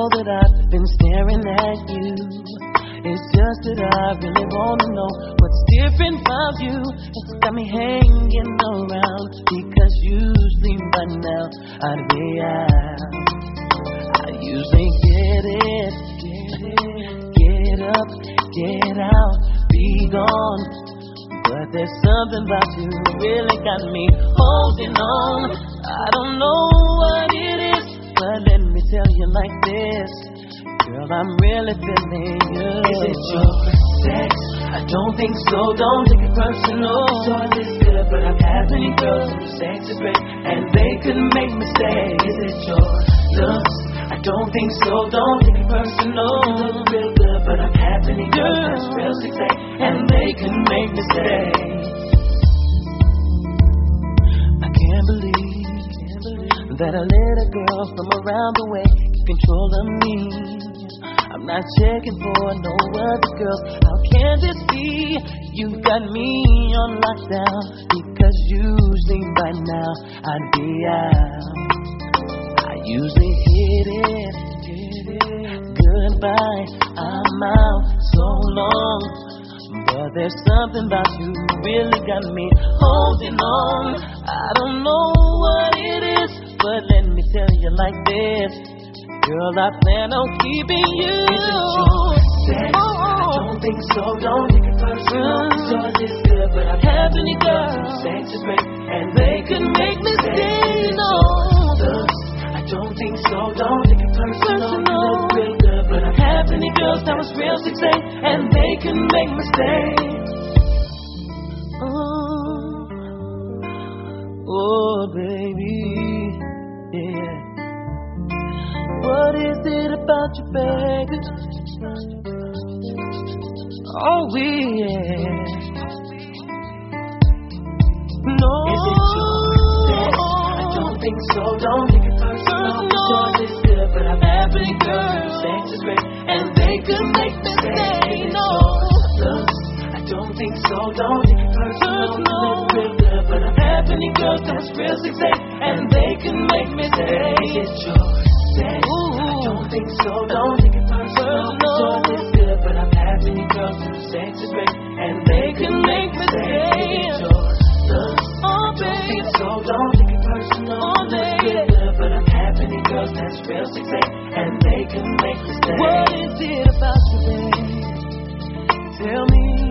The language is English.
that I've been staring at you. It's just that I really wanna know what's different about you. It's got me hanging around because usually by now I'd be out. I usually get it, get up, get out, be gone. But there's something about you really got me holding on. I don't know what it is, but let me tell you like this. Girl, I'm really feeling you. Is it your sex? I don't think so, don't take it personal. Yours is good, but I've had many girls whose sex is great, and they couldn't make me stay. Is it your looks? I don't think so, don't take it personal. You look real good, but I've had many girls that's real success, and they couldn't make me stay. I can't believe that I let a girl from around the way get control of me. I'm not checking for no other girls. How can this be? You got me on lockdown because usually by now I'd be out. I usually hit it. Goodbye, I'm out so long. But there's something about you really got me holding on. I don't know what it is, but let me tell you like this. Girl, I plan on keeping you. Is it your sex? I don't think so, don't take it personal. Yours is good, but I've had many girls whose sex is great, and they couldn't make me stay. No, I don't think so, don't take it personal. You look real good, but I've had many girls that was real success, and they couldn't make me stay. Oh, baby, yeah. What is it about you, baby? Oh, yeah. No. Is it your sex? I don't think so, don't take it personal. Yours is good, but I've had many girls whose sex is great, and they couldn't make me stay. No. I don't think so, don't take it personal. You look real good, but I've had many girls that's real success, and they couldn't make me stay. Is it your sex? I don't think so, don't take it personal. Yours is good, but I've had many girls whose sex is great, and they couldn't make me stay. Is it your looks? I don't think so, don't take it personal. You look real good, but I've had many girls that's real success, and they couldn't make me stay. What is it about you, baby? Tell me.